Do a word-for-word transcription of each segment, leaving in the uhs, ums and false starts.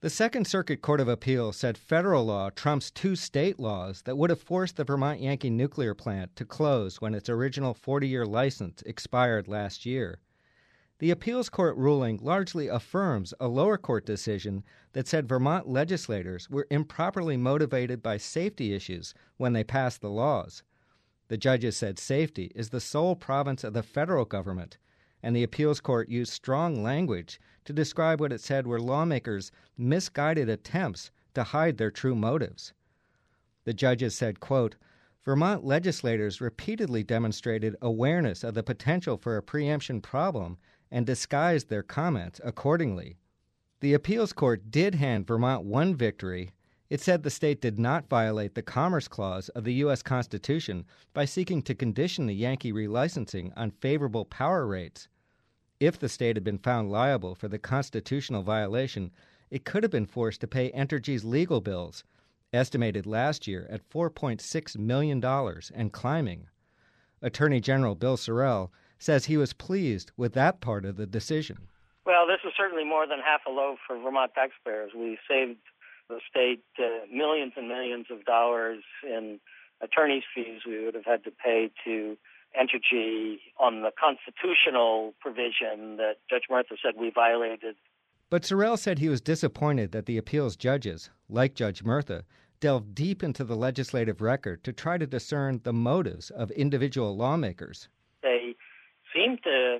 The Second Circuit Court of Appeal said federal law trumps two state laws that would have forced the Vermont Yankee nuclear plant to close when its original forty-year license expired last year. The appeals court ruling largely affirms a lower court decision that said Vermont legislators were improperly motivated by safety issues when they passed the laws. The judges said safety is the sole province of the federal government, and the appeals court used strong language to describe what it said were lawmakers' misguided attempts to hide their true motives. The judges said, quote, Vermont legislators repeatedly demonstrated awareness of the potential for a preemption problem and disguised their comments accordingly. The appeals court did hand Vermont one victory. It said the state did not violate the Commerce Clause of the U S Constitution by seeking to condition the Yankee relicensing on favorable power rates. If the state had been found liable for the constitutional violation, it could have been forced to pay Entergy's legal bills, estimated last year at four point six million dollars and climbing. Attorney General Bill Sorrell says he was pleased with that part of the decision. Well, this is certainly more than half a loaf for Vermont taxpayers. We saved the state uh, millions and millions of dollars in attorney's fees we would have had to pay to Entergy on the constitutional provision that Judge Murtha said we violated. But Sorrell said he was disappointed that the appeals judges, like Judge Murtha, delved deep into the legislative record to try to discern the motives of individual lawmakers. They seem to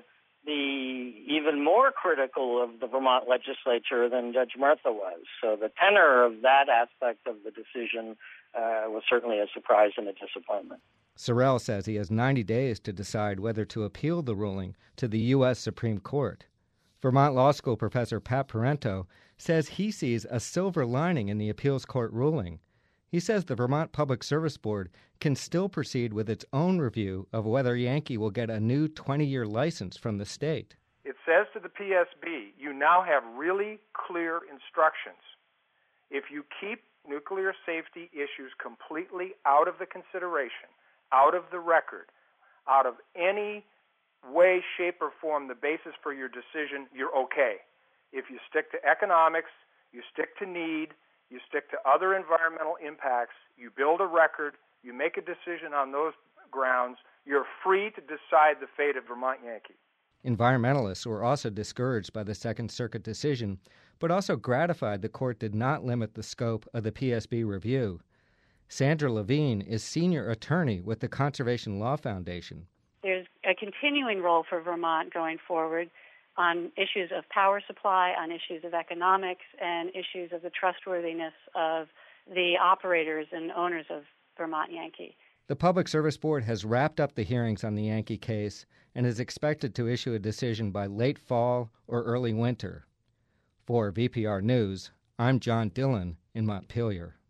be even more critical of the Vermont legislature than Judge Murtha was. So the tenor of that aspect of the decision uh, was certainly a surprise and a disappointment. Sorrell says he has ninety days to decide whether to appeal the ruling to the U S Supreme Court. Vermont Law School professor Pat Parento says he sees a silver lining in the appeals court ruling. He says the Vermont Public Service Board can still proceed with its own review of whether Yankee will get a new twenty-year license from the state. It says to the P S B, you now have really clear instructions. If you keep nuclear safety issues completely out of the consideration, out of the record, out of any way, shape, or form the basis for your decision, you're okay. If you stick to economics, you stick to need, you stick to other environmental impacts, you build a record, you make a decision on those grounds, you're free to decide the fate of Vermont Yankee. Environmentalists were also discouraged by the Second Circuit decision, but also gratified the court did not limit the scope of the P S B review. Sandra Levine is senior attorney with the Conservation Law Foundation. There's a continuing role for Vermont going forward on issues of power supply, on issues of economics, and issues of the trustworthiness of the operators and owners of Vermont Yankee. The Public Service Board has wrapped up the hearings on the Yankee case and is expected to issue a decision by late fall or early winter. For V P R News, I'm John Dillon in Montpelier.